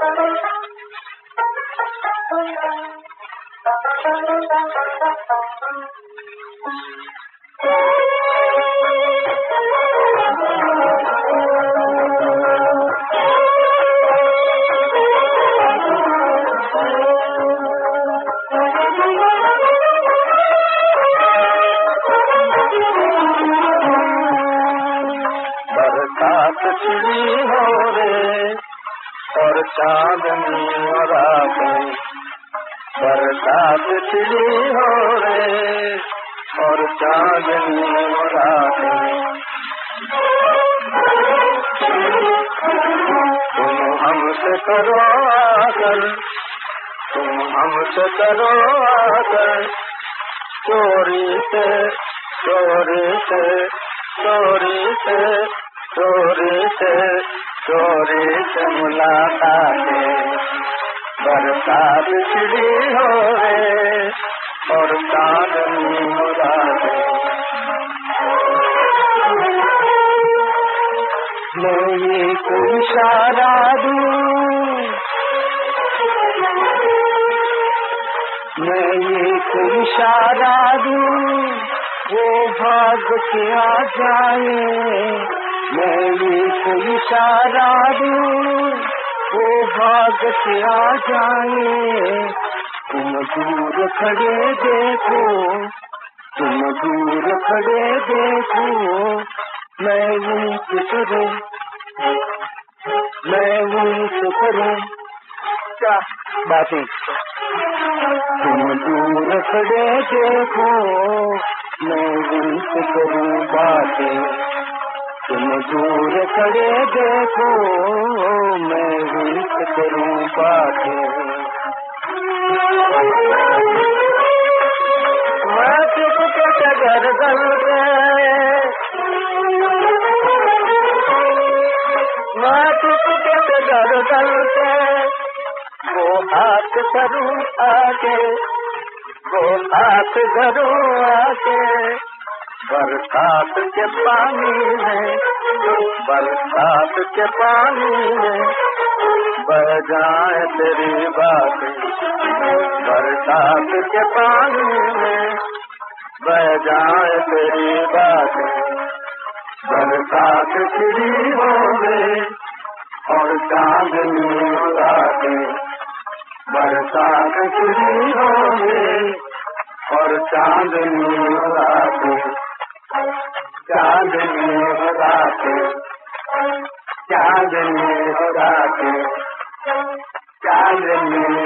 और चांदनी और रातें बरसात खिली हो रे और चांदनी और रातें तुम हमसे करो आकर तुम हमसे करो आकर चोरी से चोरी से चोरी से चोरी से चोरी से मुलाकातें बरसात खिली हो रे और चांदनी मुरादें मैं ये कोई इशारा दूं मैं ये कोई इशारा दूं वो भाग के आ जाए मैं ये कोई इशारा दूं वो भाग के आ जाए तुम दूर खड़े देखो तुम दूर खड़े देखो मैं उनसे करूं मैं उनसे करूं क्या बातें तुम दूर खड़े देखो मैं उनसे करूं बातें तुम दूर खड़े देखो मैं उनसे करूं बातें मैं चुप के गर्दन पे मैं चुप के गर्दन पे वो हाथ करूं आके वो हाथ धरूं आके बरसात के पानी में बरसात के पानी में बह जाए तेरी बातें बरसात के पानी में बह जाए तेरी बातें बरसात खिली हो गई और चांदनी रातें बरसात खिली हो गई और चांदनी रातें चांदनी रातें चांदनी रातें चांदनी